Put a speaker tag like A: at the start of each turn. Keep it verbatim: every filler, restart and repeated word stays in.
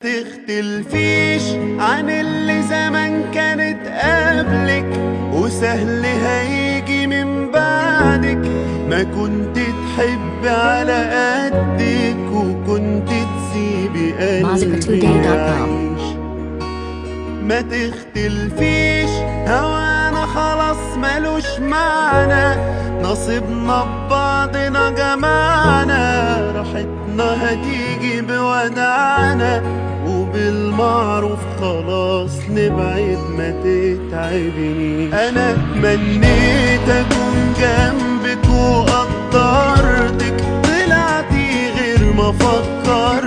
A: تختلفيش عن اللي زمان كانت قبلك، وسهل هيجي من بعدك. ما كنت تحب على قدك، وكنت تسيبي قلبي يعيش. ما تختلفيش، هوانا خلاص ملوش معنى، نصيبنا ببعضنا جمعنا. راحتنا هتيجي بودعنا، وبالمعروف خلاص نبعد ما تتعبنيش. انا تمنيت اكون جنبك وقدرتك، طلعتي غير ما فكرت.